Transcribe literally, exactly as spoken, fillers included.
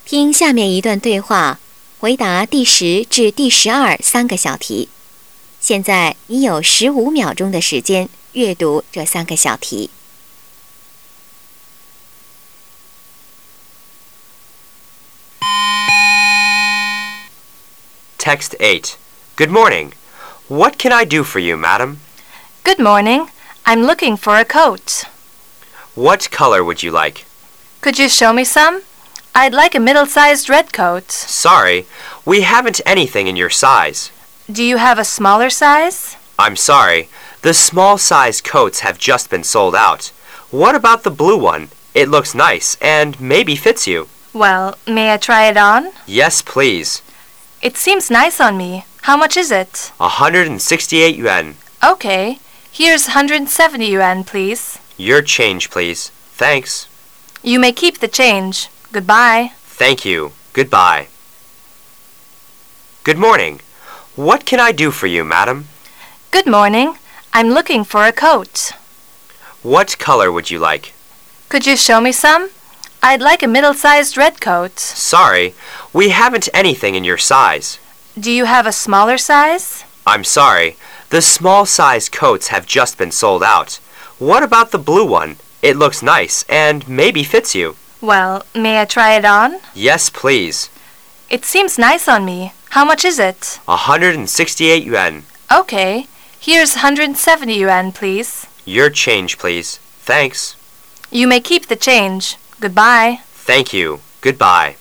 听下面一段对话，回答第十至第十二三个小题。现在你有十五秒钟的时间阅读这三个小题。 Text eight. Good morning. What can I do for you, madam? Good morning. I'm looking for a coat. What color would you like? Could you show me some? I'd like a middle-sized red coat. Sorry, we haven't anything in your size. Do you have a smaller size? I'm sorry, the small size coats have just been sold out. What about the blue one? It looks nice and maybe fits you. Well, may I try it on? Yes, please. It seems nice on me. How much is it? one hundred sixty-eight yuan. Okay. Here's one hundred seventy yuan, please. Your change, please. Thanks. You may keep the change. Goodbye. Thank you. Goodbye. Good morning. What can I do for you, madam? Good morning. I'm looking for a coat. What color would you like? Could you show me some? I'd like a middle-sized red coat. Sorry, we haven't anything in your size. Do you have a smaller size? I'm sorry, the small size coats have just been sold out. What about the blue one? It looks nice and maybe fits you. Well, may I try it on? Yes, please. It seems nice on me. How much is it? one hundred sixty-eight yuan. Okay. Here's one hundred seventy yuan, please. Your change, please. Thanks. You may keep the change. Goodbye. Thank you. Goodbye.